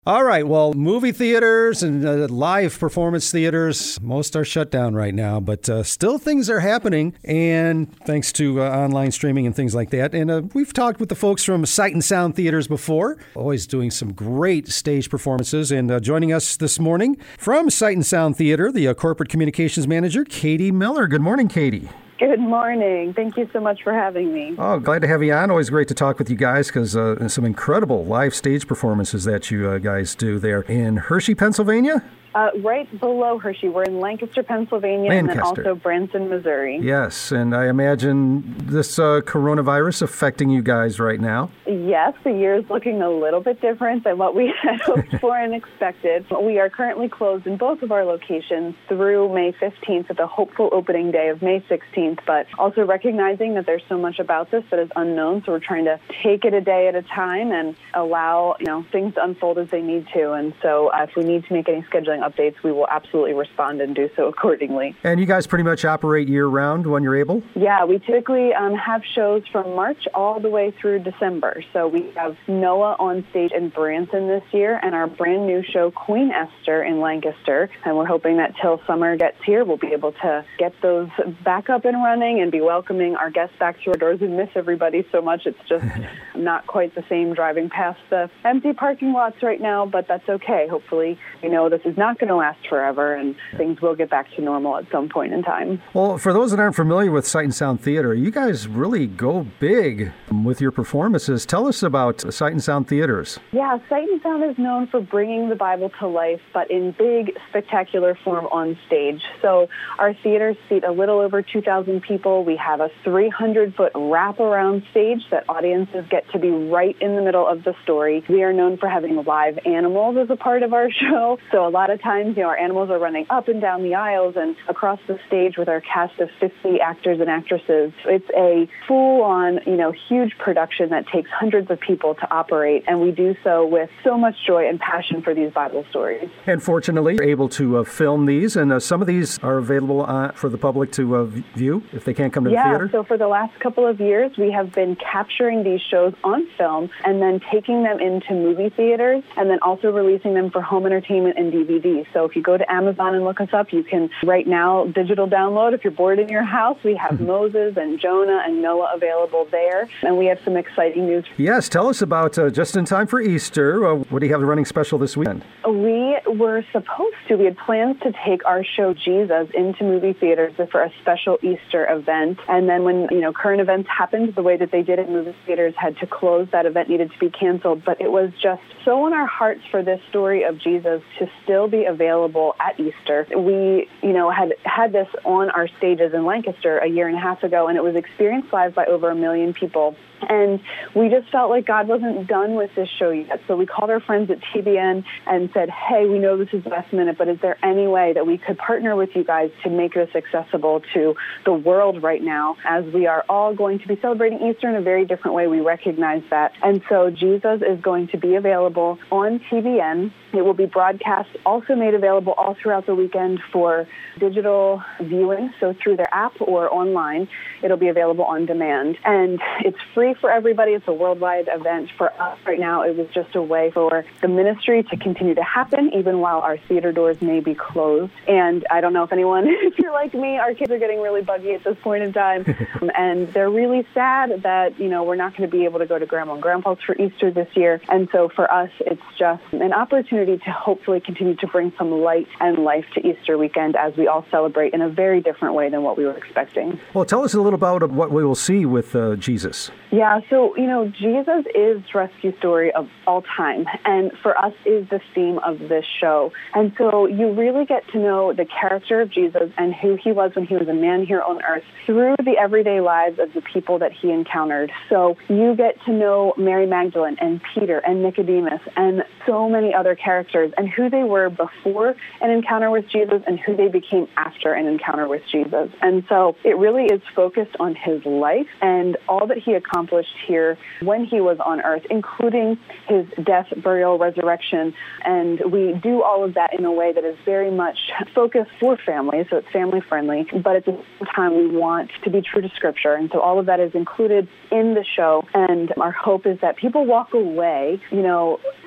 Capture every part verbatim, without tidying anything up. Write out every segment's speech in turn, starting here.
All right. Well, movie theaters and uh, live performance theaters, most are shut down right now, but uh, still things are happening. And thanks to uh, online streaming and things like that. And uh, we've talked with the folks from Sight and Sound Theaters before, always doing some great stage performances. And uh, joining us this morning from Sight and Sound Theater, the uh, corporate communications manager, Katie Miller. Good morning, Katie. Good morning. Thank you so much for having me. Oh, glad to have you on. Always great to talk with you guys because uh, some incredible live stage performances that you uh, guys do there in Hershey, Pennsylvania. Uh, right below Hershey. We're in Lancaster, Pennsylvania, Lancaster. And then also Branson, Missouri. Yes, and I imagine this uh, coronavirus affecting you guys right now. Yes, the year is looking a little bit different than what we had hoped for and expected. We are currently closed in both of our locations through May fifteenth at the hopeful opening day of May sixteenth, but also recognizing that there's so much about this that is unknown, so we're trying to take it a day at a time and allow, you know, things to unfold as they need to. And so uh, if we need to make any scheduling updates, we will absolutely respond and do so accordingly. And you guys pretty much operate year-round when you're able? Yeah, we typically um, have shows from March all the way through December. So we have Noah on stage in Branson this year and our brand new show, Queen Esther, in Lancaster. And we're hoping that till summer gets here, we'll be able to get those back up and running and be welcoming our guests back through our doors. We miss everybody so much. It's just not quite the same driving past the empty parking lots right now, but that's okay. Hopefully, you know, this is not going to last forever, and things will get back to normal at some point in time. Well, for those that aren't familiar with Sight and Sound Theater, you guys really go big with your performances. Tell us about Sight and Sound Theaters. Yeah, Sight and Sound is known for bringing the Bible to life, but in big, spectacular form on stage. So our theaters seat a little over two thousand people. We have a three hundred foot wraparound stage that audiences get to be right in the middle of the story. We are known for having live animals as a part of our show. So a lot of times, you know, our animals are running up and down the aisles and across the stage with our cast of fifty actors and actresses. It's a full-on, you know, huge production that takes hundreds of people to operate, and we do so with so much joy and passion for these Bible stories. And fortunately, you're able to uh, film these, and uh, some of these are available uh, for the public to uh, view if they can't come to yeah, the theater? Yeah, so for the last couple of years, we have been capturing these shows on film and then taking them into movie theaters and then also releasing them for home entertainment and D V D. So if you go to Amazon and look us up, you can right now digital download. If you're bored in your house, we have Moses and Jonah and Noah available there. And we have some exciting news. Yes, tell us about uh, just in time for Easter. Uh, what do you have running special this weekend? We were supposed to. We had plans to take our show Jesus into movie theaters for a special Easter event. And then when, you know, current events happened the way that they did at movie theaters, had to close. That event needed to be canceled. But it was just so on our hearts for this story of Jesus to still be available at Easter. We, you know, had had this on our stages in Lancaster a year and a half ago, and it was experienced live by over a million people. And we just felt like God wasn't done with this show yet. So we called our friends at T B N and said, hey, we know this is last minute, but is there any way that we could partner with you guys to make this accessible to the world right now, as we are all going to be celebrating Easter in a very different way? We recognize that. And so Jesus is going to be available on T B N. It will be broadcast, also made available all throughout the weekend for digital viewing, so through their app or online. It'll be available on demand. And it's free for everybody. It's a worldwide event. For us right now, it was just a way for the ministry to continue to happen, even while our theater doors may be closed. And I don't know if anyone, if you're like me, our kids are getting really buggy at this point in time. And they're really sad that, you know, we're not going to be able to go to Grandma and Grandpa's for Easter this year. And so for us, it's just an opportunity to hopefully continue to bring some light and life to Easter weekend as we all celebrate in a very different way than what we were expecting. Well, tell us a little about what we will see with uh, Jesus. Yeah, so, you know, Jesus is the rescue story of all time, and for us is the theme of this show. And so you really get to know the character of Jesus and who he was when he was a man here on earth through the everyday lives of the people that he encountered. So you get to know Mary Magdalene and Peter and Nicodemus and so many other characters and who they were before an encounter with Jesus and who they became after an encounter with Jesus. And so it really is focused on his life and all that he accomplished here when he was on earth, including his death, burial, resurrection. And we do all of that in a way that is very much focused for families, so it's family friendly, but at the same time we want to be true to Scripture. And so all of that is included in the show. And our hope is that people walk away, you know,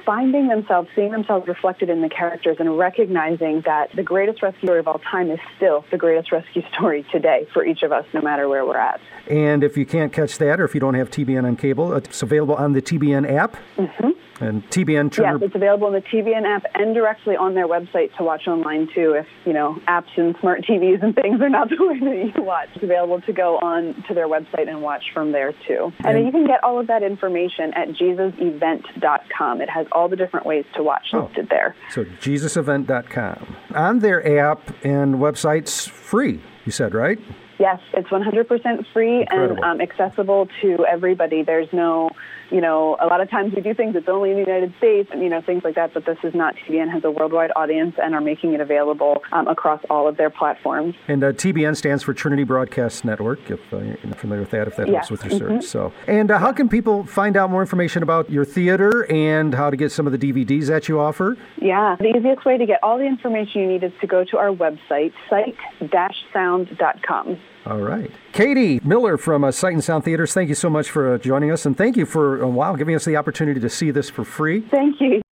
finding themselves, seeing themselves reflected in the characters and recognizing that the greatest rescue story of all time is still the greatest rescue story today for each of us, no matter where we're at. And if you can't catch that, or if you don't have T B N on cable, it's available on the T B N app. Mm-hmm. And T B N Turner... Yes, it's available in the T B N app and directly on their website to watch online, too, if, you know, apps and smart T Vs and things are not the way that you watch. It's available to go on to their website and watch from there, too. And, and you can get all of that information at jesus event dot com. It has all the different ways to watch oh, listed there. So jesus event dot com. On their app and website's free, you said, right? Yes, it's one hundred percent free Incredible. and um, accessible to everybody. There's no, you know, a lot of times we do things that's only in the United States and, you know, things like that, but this is not. T B N has a worldwide audience and are making it available um, across all of their platforms. And uh, T B N stands for Trinity Broadcast Network, if uh, you're not familiar with that, if that yes. helps with your mm-hmm. search. So, And uh, how can people find out more information about your theater and how to get some of the D V Ds that you offer? Yeah, the easiest way to get all the information you need is to go to our website, sight dash sound dot com. All right. Katie Miller from uh, Sight and Sound Theaters, thank you so much for uh, joining us, and thank you for, uh, wow, giving us the opportunity to see this for free. Thank you.